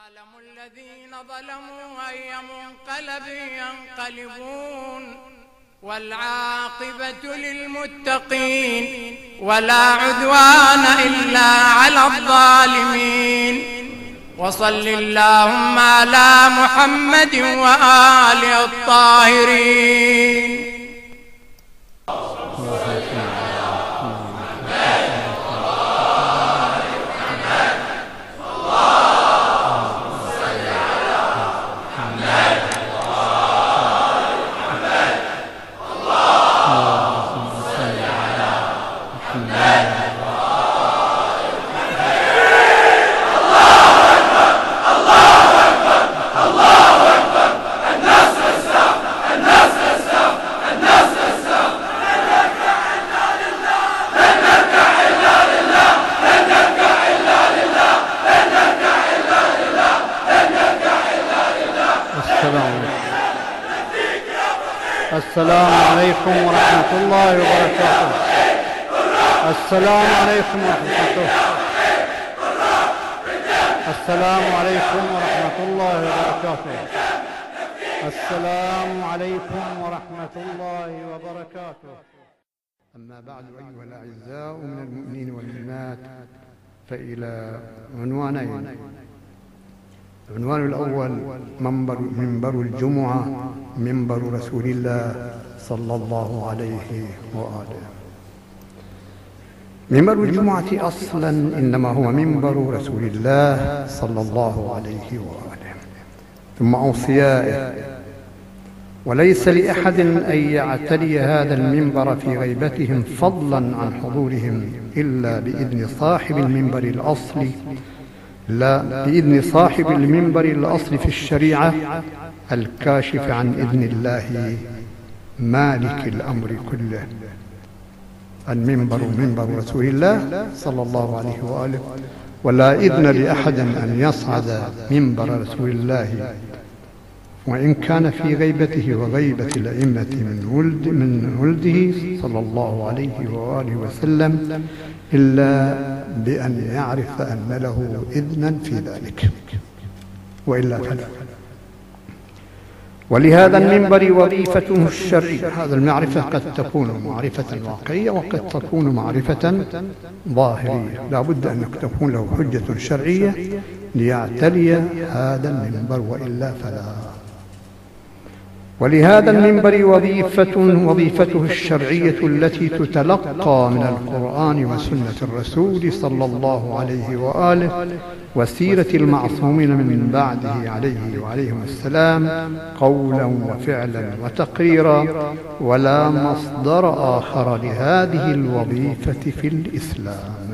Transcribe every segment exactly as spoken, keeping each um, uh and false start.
يعلم الذين ظلموا أي منقلب ينقلبون والعاقبة للمتقين ولا عدوان إلا على الظالمين. وصل اللهم على محمد وآله الطاهرين. السلام عليكم ورحمة الله وبركاته. السلام عليكم ورحمة الله. السلام عليكم ورحمة الله وبركاته. السلام عليكم ورحمة الله وبركاته. أما بعد أيها الأعزاء من المؤمنين والمؤمنات، فإلى عنوانين. العنوان الأول منبر, منبر الجمعة، منبر رسول الله صلى الله عليه وآله. منبر الجمعة أصلا إنما هو منبر رسول الله صلى الله عليه وآله ثم أوصيائه، وليس لأحد أن يعتلي هذا المنبر في غيبتهم فضلا عن حضورهم إلا بإذن صاحب المنبر الأصلي، لا بإذن صاحب المنبر الأصل في الشريعة الكاشف عن إذن الله مالك الأمر كله. المنبر منبر رسول الله صلى الله عليه وآله، ولا إذن لأحد أن يصعد منبر رسول الله وإن كان في غيبته وغيبة الأئمة من ولد من ولده صلى الله عليه وآله وسلم إلا بأن يعرف أن له إذنا في ذلك، وإلا فلا. ولهذا المنبر وظيفته الشرعية. هذا المعرفة قد تكون معرفة واقعية وقد تكون معرفة ظاهرية، لا بد أن تكون له حجة شرعية ليعتلي هذا المنبر، وإلا فلا. ولهذا المنبر وظيفة وظيفته الشرعية التي تتلقى من القرآن وسنة الرسول صلى الله عليه وآله وسيرة المعصومين من بعده عليه وعليهم السلام قولا وفعلا وتقريرا، ولا مصدر آخر لهذه الوظيفة في الإسلام.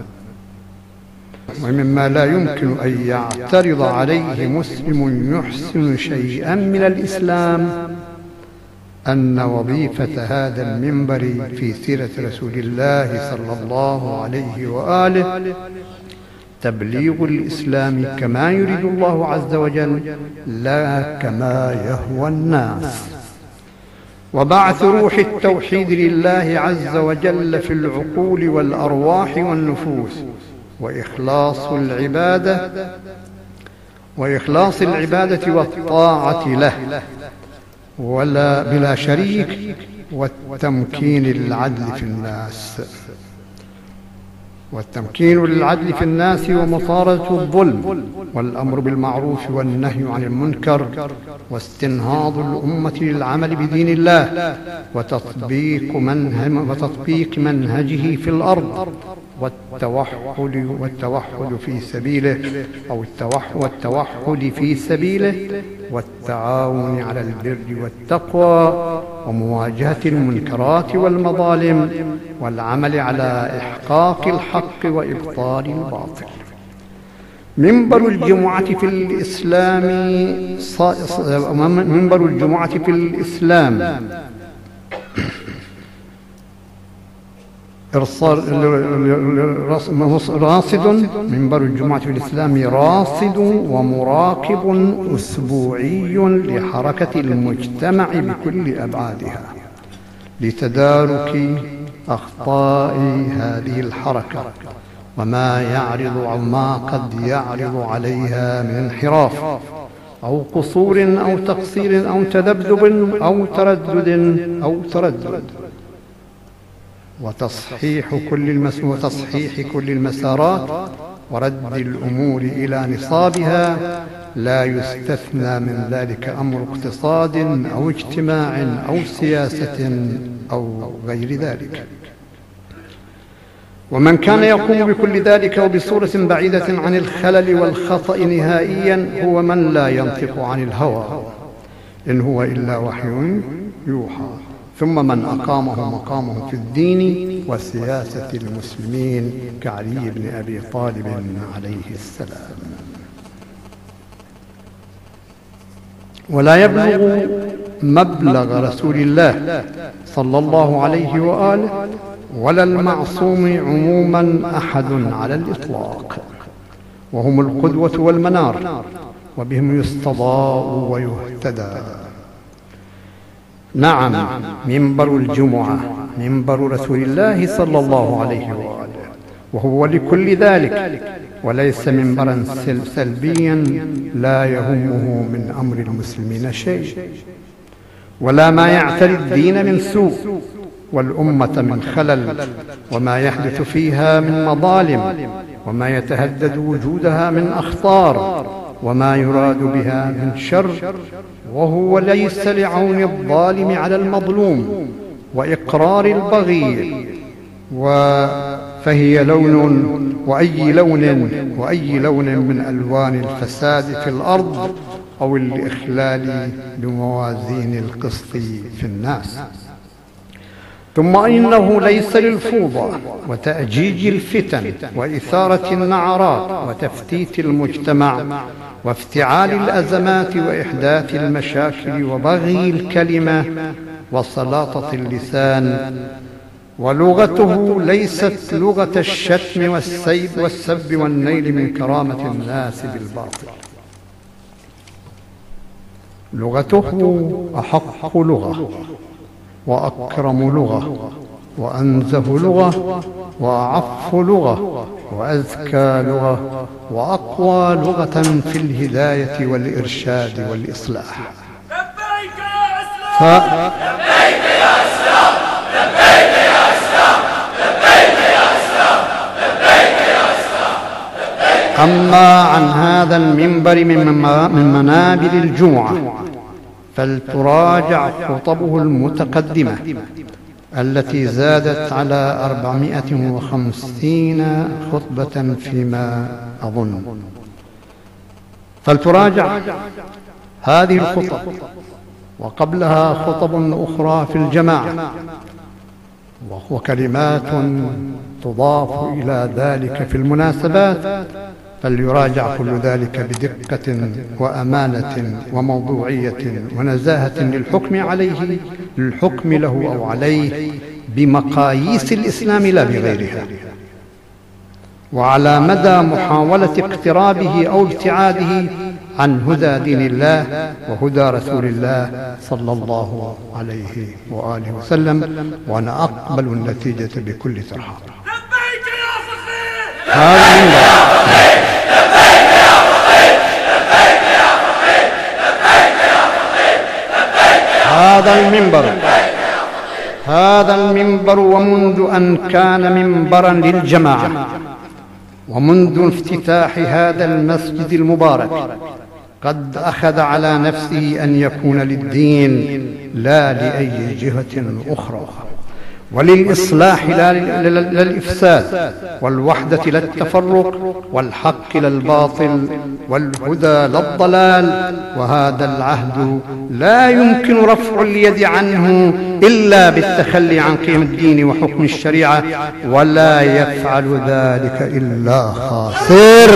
ومما لا يمكن أن يعترض عليه مسلم يحسن شيئا من الإسلام أن وظيفة هذا المنبر في سيرة رسول الله صلى الله عليه وآله تبليغ الإسلام كما يريد الله عز وجل، لا كما يهوى الناس، وبعث روح التوحيد لله عز وجل في العقول والأرواح والنفوس، وإخلاص العبادة وإخلاص العبادة والطاعة له ولا بلا شريك، والتمكين للعدل في الناس والتمكين للعدل في الناس ومطاردة الظلم والأمر بالمعروف والنهي عن المنكر واستنهاض الأمة للعمل بدين الله وتطبيق منهج وتطبيق منهجه في الأرض والتوحد والتوحد في سبيله أو التوحد في سبيله والتعاون على البر والتقوى ومواجهة المنكرات والمظالم والعمل على إحقاق الحق وإبطال الباطل. منبر الجمعة في الإسلام منبر الجمعة في الإسلام راصد منبر الجمعة في الإسلام راصد ومراقب أسبوعي لحركة المجتمع بكل أبعادها لتدارك أخطاء هذه الحركة وما يعرض وما قد يعرض عليها من انحراف أو قصور أو تقصير أو تذبذب أو تردد أو تردد وتصحيح كل المس... وتصحيح كل المسارات ورد الأمور إلى نصابها، لا يستثنى من ذلك أمر اقتصاد أو اجتماع أو سياسة أو غير ذلك. ومن كان يقوم بكل ذلك وبصورة بعيدة عن الخلل والخطأ نهائيا هو من لا ينطق عن الهوى، إن هو إلا وحي يوحى، ثم من أقامه مقامه في الدين وسياسة المسلمين كعلي بن أبي طالب عليه السلام. ولا يبلغ مبلغ رسول الله صلى الله عليه وآله ولا المعصوم عموما أحد على الإطلاق، وهم القدوة والمنار، وبهم يستضاء ويهتدى. نعم، منبر الجمعة منبر رسول الله صلى الله عليه وآله، وهو لكل ذلك، وليس منبرا سلبيا لا يهمه من أمر المسلمين شيء، ولا ما يعتري الدين من سوء والأمة من خلل، وما يحدث فيها من مظالم، وما يتهدد وجودها من أخطار، وما يراد بها من شر، وهو ليس لعون الظالم على المظلوم وإقرار البغي، فهي لون وأي لون وأي لون من ألوان الفساد في الأرض أو الإخلال بموازين القسط في الناس. ثم إنه ليس للفوضى وتأجيج الفتن وإثارة النعرات وتفتيت المجتمع وافتعال الأزمات وإحداث المشاكل وبغي الكلمة وسلاطة اللسان، ولغته ليست لغة الشتم والسيب والسب والنيل من كرامة الناس بالباطل. لغته أحق لغة وأكرم لغة وأنزه لغة وأعف لغة وأزكى لغة وأقوى لغة في الهداية والإرشاد والإصلاح. لبيك يا إسلام، لبيك يا إسلام، لبيك يا إسلام، لبيك يا إسلام، لبيك يا إسلام. أما عن هذا المنبر من منابر الجمعة فلتراجع خطبه المتقدمة التي زادت على أربعمائة وخمسين خطبة فيما أظن، فلتراجع هذه الخطب، وقبلها خطب أخرى في الجماعة وكلمات تضاف إلى ذلك في المناسبات، فليراجع كل ذلك بدقة وأمانة وموضوعية ونزاهة للحكم عليه للحكم له أو عليه بمقاييس الإسلام لا بغيرها، وعلى مدى محاولة اقترابه أو ابتعاده عن هدى دين الله وهدى رسول الله صلى الله عليه وآله وسلم، وأنا أقبل النتيجة بكل ترحاب. لبيك يا فقيه، هذا لبيك يا فقيه، لبيك يا فقيه، لبيك يا فقيه، لبيك يا فقيه، لبيك يا هذا المنبر هذا المنبر ومنذ أن كان منبرا للجماعة ومنذ افتتاح هذا المسجد المبارك قد أخذ على نفسه أن يكون للدين لا لأي جهة أخرى، وللإصلاح لا للإفساد، والوحدة لا التفرق، والحق لا الباطل، والهدى لا الضلال. وهذا العهد لا يمكن رفع اليد عنه إلا بالتخلي عن قيم الدين وحكم الشريعة، ولا يفعل ذلك إلا خاسر.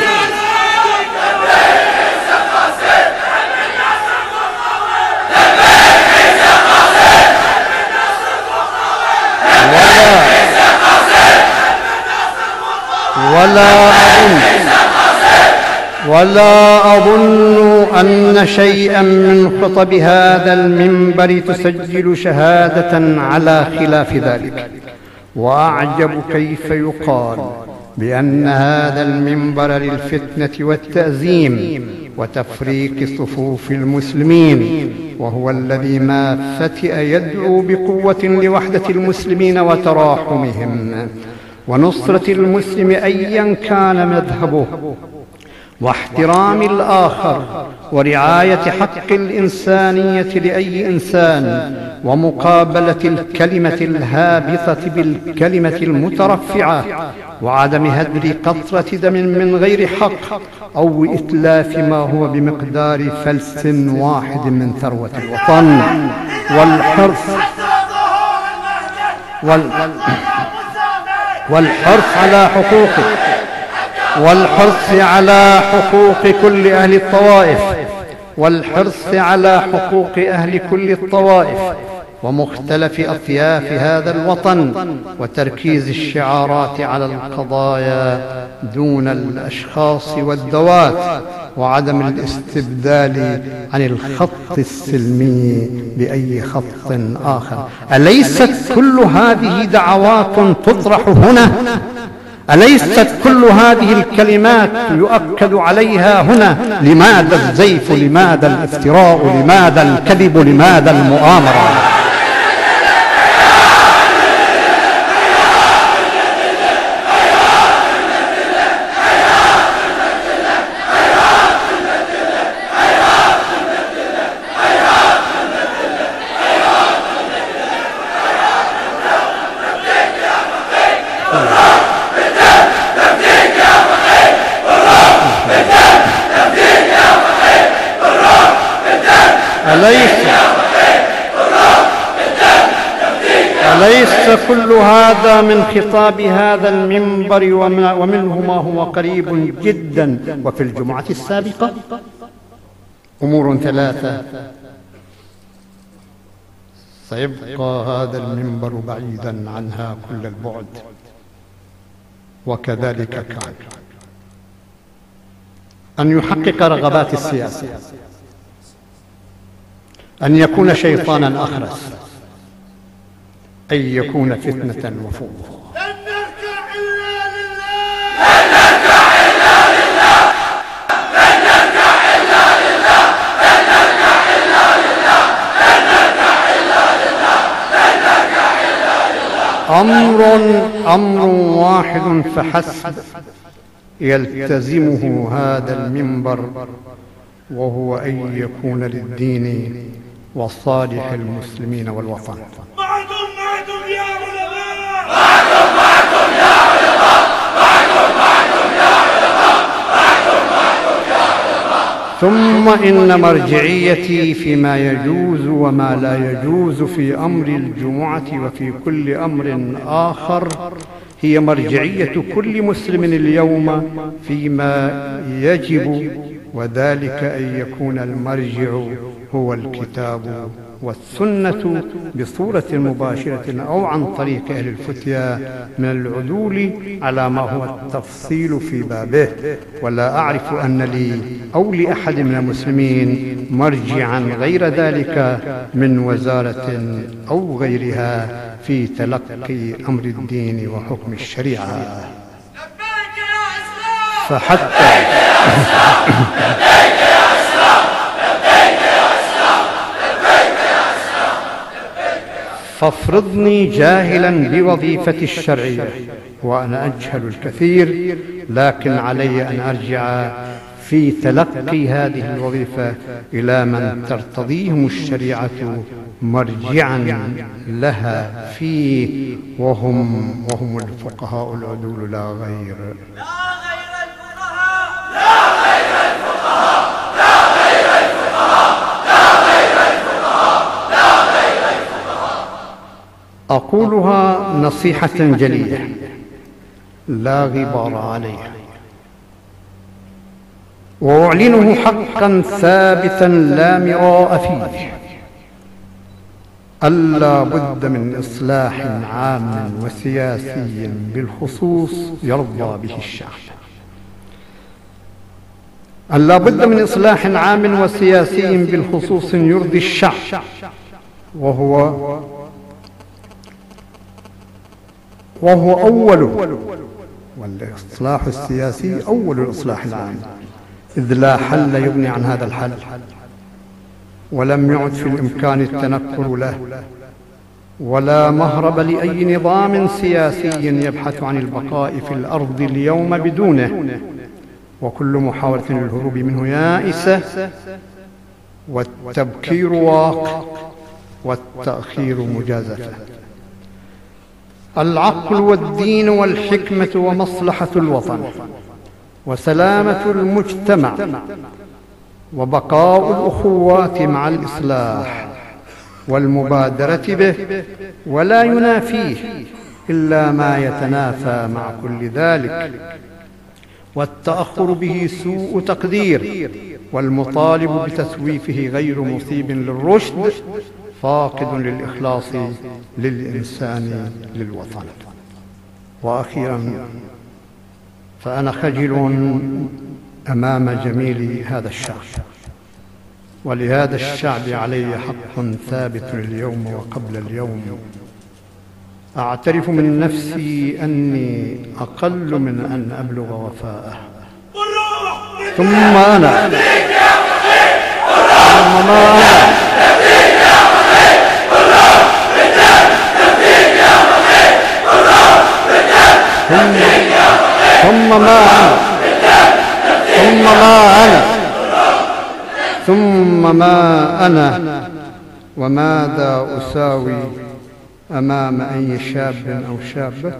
ولا أظن ولا أظن أن شيئا من خطب هذا المنبر تسجل شهادة على خلاف ذلك. وأعجب كيف يقال بأن هذا المنبر للفتنة والتأزيم وتفريق صفوف المسلمين، وهو الذي ما فتئ يدعو بقوة لوحدة المسلمين وتراحمهم ونصرة المسلم أيا كان مذهبه، واحترام الآخر، ورعاية حق الإنسانية لأي إنسان، ومقابلة الكلمة الهابطة بالكلمة المترفعة، وعدم هدر قطرة دم من غير حق أو إتلاف ما هو بمقدار فلس واحد من ثروة الوطن، والحرص والحرص على حقوقه والحرص على حقوق كل أهل الطوائف والحرص على حقوق أهل كل الطوائف ومختلف أطياف هذا الوطن، وتركيز الشعارات على القضايا دون الأشخاص والذوات، وعدم الاستبدال عن الخط السلمي بأي خط آخر. أليست كل هذه دعوات تطرح هنا؟ أليست كل هذه الكلمات يؤكد عليها هنا؟ لماذا الزيف؟ لماذا الافتراء؟ لماذا الكذب؟ لماذا المؤامرة؟ أليس كل هذا من خطاب هذا المنبر ومنه ما هو قريب جدا؟ وفي الجمعة السابقة أمور ثلاثة سيبقى هذا المنبر بعيدا عنها كل البعد، وكذلك كان أن يحقق رغبات السياسة، أن يكون شيطانا أخرس، أن يكون فتنة وفوضى. لن نركع إلا لله، لن نركع إلا لله، لن نركع إلا لله، لن نركع إلا لله، لن نركع إلا لله، لن نركع إلا لله. أمر أمر واحد فحسب يلتزمه هذا المنبر، وهو أن يكون للدين وصالح المسلمين والوطن. معكم معكم يا علماء، معكم معكم يا علماء، معكم معكم يا علماء، معكم معكم يا علماء. ثم إن مرجعيتي فيما يجوز وما لا يجوز في أمر الجمعة وفي كل أمر آخر هي مرجعية كل مسلم اليوم فيما يجب، وذلك أن يكون المرجع هو الكتاب والسنة بصورة مباشرة أو عن طريق أهل الفتيا من العدول على ما هو التفصيل في بابه. ولا أعرف أن لي أو لأحد من المسلمين مرجعا غير ذلك من وزارة أو غيرها في تلقي أمر الدين وحكم الشريعة. لبيك يا إسلام، فحتى فافرضني جاهلا بوظيفة الشرعية وأنا أجهل الكثير، لكن علي أن أرجع في تلقي هذه الوظيفة إلى من ترتضيهم الشريعة مرجعا لها فيه، وهم وهم الفقهاء العدول لا غير. لا غير الفقهاء، لا غير الفقهاء، لا غير الفقهاء، لا غير الفقهاء، لا غير الفقهاء. أقولها نصيحة جلية لا غبار عليها، وأعلنه حقا ثابتا لا مراء فيه: ألا بد من إصلاح عام وسياسي بالخصوص يرضى به الشعب. ألا بد من إصلاح عام وسياسي بالخصوص يرضي الشعب، وهو وهو أوله والإصلاح السياسي أول الإصلاح العام، إذ لا حل يغني عن هذا الحل، ولم يعد في الإمكان التنكر له، ولا مهرب لأي نظام سياسي يبحث عن البقاء في الأرض اليوم بدونه، وكل محاولة للهروب منه يائسة، والتبكير واقع والتأخير مجازفة. العقل والدين والحكمة ومصلحة الوطن وسلامة المجتمع وبقاء الأخوات مع الإصلاح والمبادرة به، ولا ينافيه إلا ما يتنافى مع كل ذلك، والتأخر به سوء تقدير، والمطالب بتسويفه غير مصيب للرشد، فاقد للإخلاص للإنسان للوطن. وأخيرا، فأنا خجل أمام جميل هذا الشعب، ولهذا الشعب علي حق ثابت اليوم وقبل اليوم. أعترف من نفسي أني أقل من أن أبلغ وفاءه، ثم أنا ثم ما أنا ثم ما أنا ثم ما أنا وماذا أساوي أمام أي شاب أو شابة؟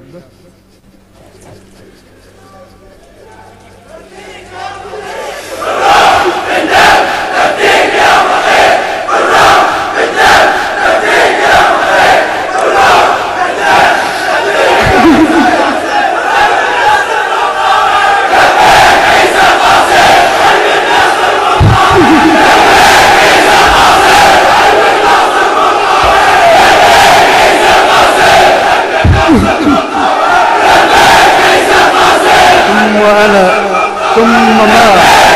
وأنا ثم ما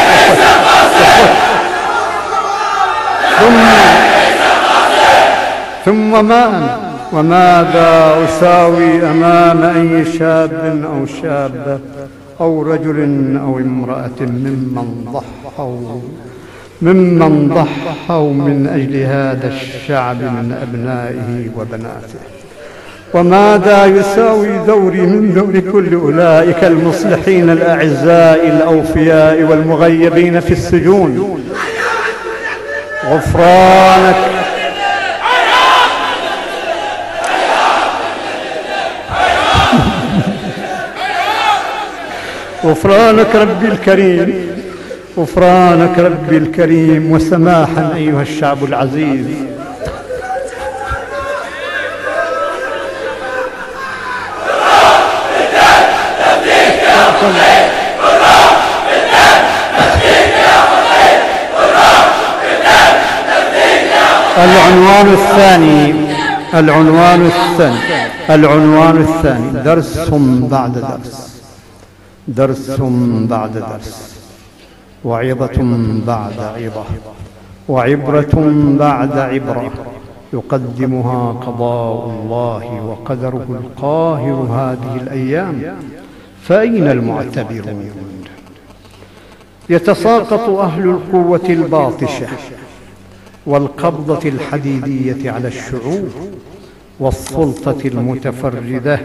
ثم ثم ما أنا وماذا أساوي أمام أي شاب أو شابة أو رجل أو امرأة ممن ضحوا ممن ضحوا من أجل هذا الشعب من أبنائه وبناته؟ وماذا يساوي دوري من دور كل أولئك المصلحين الأعزاء الأوفياء والمغيبين في السجون؟ غفرانك غفرانك ربي الكريم، غفرانك ربي الكريم، وسماحا أيها الشعب العزيز. العنوان الثاني العنوان الثاني العنوان الثاني درس بعد درس، درس بعد درس، وعظة بعد عظة، وعبرة بعد عبرة، يقدمها قضاء الله وقدره القاهر هذه الأيام، فأين المعتبرون؟ يتساقط أهل القوة الباطشة والقبضة الحديدية على الشعوب والسلطة المتفردة،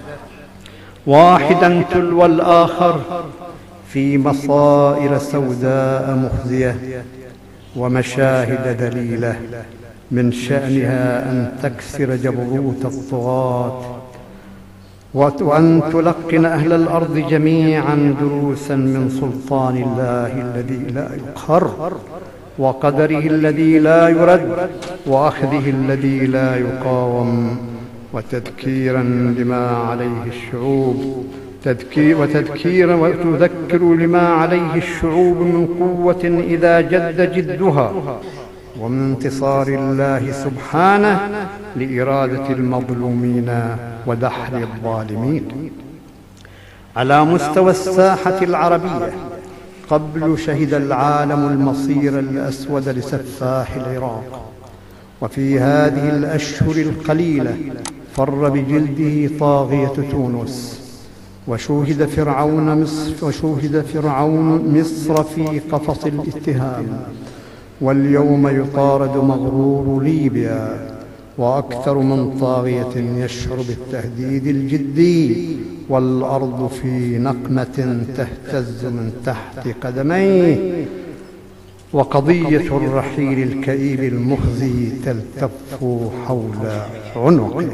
واحدا تلو الآخر في مصائر سوداء مخزية ومشاهد دليلة من شأنها أن تكسر جبروت الطغاة، وأن تلقن أهل الأرض جميعا دروسا من سلطان الله الذي لا يقهر، وقدره الذي لا يرد، وأخذه الذي لا يقاوم، وتذكيرا لما عليه الشعوب تذكير وتذكيرا وتذكر لما عليه الشعوب من قوة إذا جد جدها، ومن انتصار الله سبحانه لإرادة المظلومين ودحر الظالمين. على مستوى الساحة العربية، قبل شهد العالم المصير الأسود لسفاح العراق، وفي هذه الأشهر القليلة فر بجلده طاغية تونس، وشوهد فرعون مصر, وشوهد فرعون مصر في قفص الاتهام، واليوم يطارد مغرور ليبيا، وأكثر من طاغية يشعر بالتهديد الجدي، والأرض في نقمة تهتز من تحت قدميه، وقضية الرحيل الكئيب المخزي تلتف حول عنقه.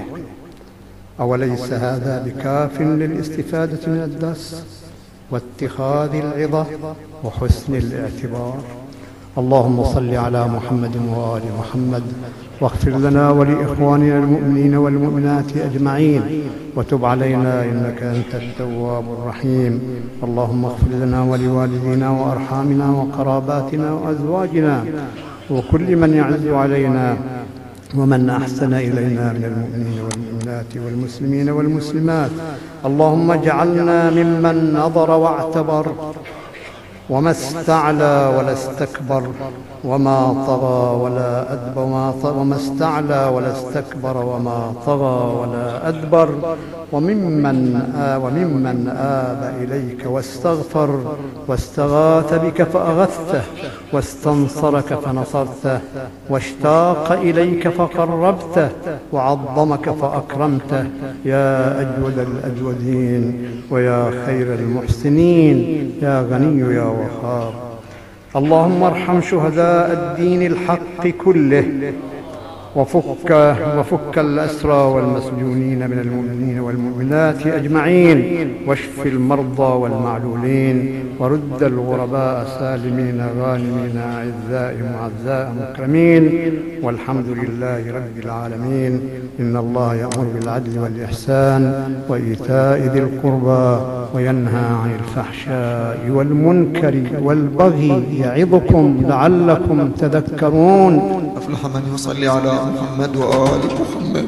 أوليس هذا بكاف للاستفادة من الدرس واتخاذ العظة وحسن الاعتبار؟ اللهم صل على محمد وآل محمد، واغفر لنا ولإخواننا المؤمنين والمؤمنات أجمعين، وتب علينا إنك أنت التواب الرحيم. اللهم اغفر لنا ولوالدينا وأرحامنا وقراباتنا وأزواجنا وكل من يعز علينا ومن أحسن إلينا من المؤمنين والمؤمنات والمسلمين والمسلمات. اللهم اجعلنا ممن نظر واعتبر وما استعلى ولا استكبر وما طغى ولا أدبر وما استعلى ولا استكبر وما طغى ولا أدبر، وممن آ وممن آب إليك واستغفر واستغاث بك فأغثته، واستنصرك فنصرته، واشتاق إليك فقربته، وعظمك فأكرمته، يا أجود الأجودين ويا خير المحسنين، يا غني يا وهاب. اللهم ارحم شهداء الدين الحق كله، وفك, وفك الأسرى والمسجونين من المؤمنين والمؤمنات أجمعين، واشف المرضى والمعلولين، ورد الغرباء سالمين غانمين أعزاء معزاء مكرمين، والحمد لله رب العالمين. إن الله يأمر بالعدل والإحسان وإيتاء ذي القربى وينهى عن الفحشاء والمنكر والبغي يعظكم لعلكم تذكرون. أفلح من يصلي على محمد وآل محمد.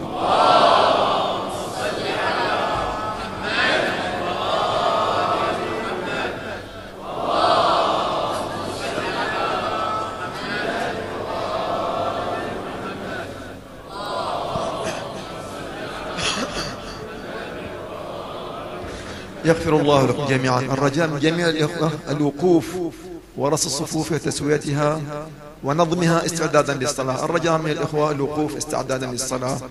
يغفر الله لكم جميعا. الرجاء من جميع الإخوة الوقوف ورص الصفوف وتسويتها ونظمها استعدادا للصلاة. الرجاء من الإخوة الوقوف استعدادا للصلاة.